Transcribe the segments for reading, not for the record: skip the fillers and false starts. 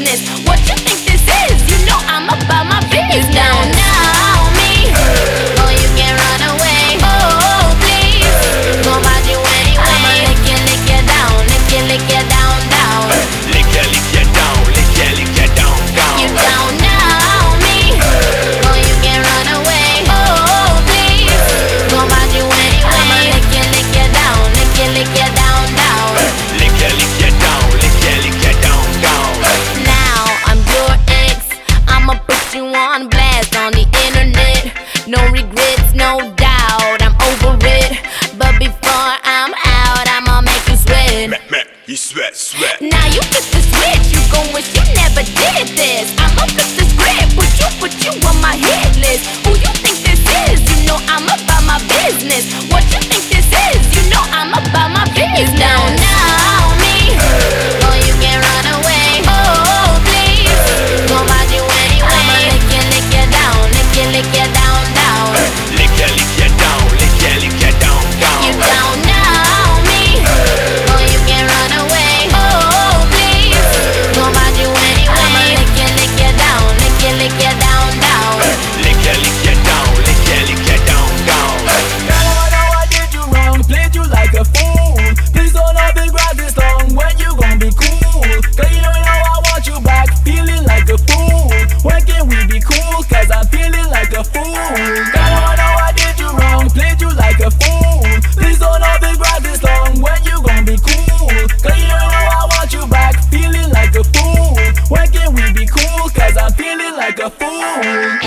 business. What you think this is? You know I'm about my business. You don't know me, oh you can run away. Oh please, gon' find you anyway. I'ma lick you down, lick you down, down. Lick you down, lick you down, down. You don't know me, oh you can run away. Oh please, gon' find you anyway. I'ma lick you down, lick you down, down. Lick you down, lick you down, down. Now I'm your ex, I'ma put you on blast on the internet. No regrets, no doubt, I'm over it. But before I'm out, I'ma make you sweat. You sweat, sweat. Now you flip the switch, you gon' wish you never did this. I'ma flip the script, put you on my hit list. Who you think this is? You know I'm about my business. What you think this is? You know I'm about my business. You don't know me, oh you can run away. Oh please, gon' find you anyway. I'ma lick you down, lick you down, down. Lick you down, lick you down, down. You don't know me, oh you can run away. Oh please, gon' find you anyway. I'ma lick you down, lick you down, down. Lick you down, lick you down, down. Girl, I know I did you wrong, played you like a fool. Please don't have been grass this long, when you gon' be cool? Cause you know I want you back, feeling like a fool. When can we be cool? Cause I'm feeling like a fool. Girl, I know I did you wrong, played you like a fool. Please don't have been grass this long, when you gon' be cool? Cause you know I want you back, feeling like a fool. When can we be cool? Cause I'm feeling like a fool.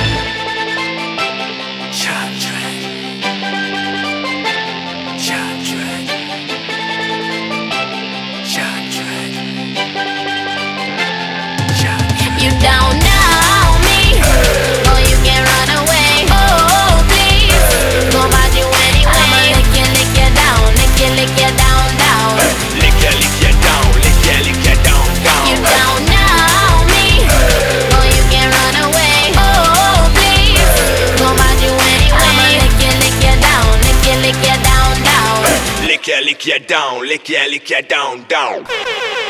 You don't know me, oh you can run away. Oh please, gon' find you anyway. I'ma lick you down, lick you down, down. Lick you down, lick you down, down. You don't know me, oh you can run away. Oh please, gon' find you anyway. I'ma lick you down, lick you down, down. Lick you down, lick you down, down.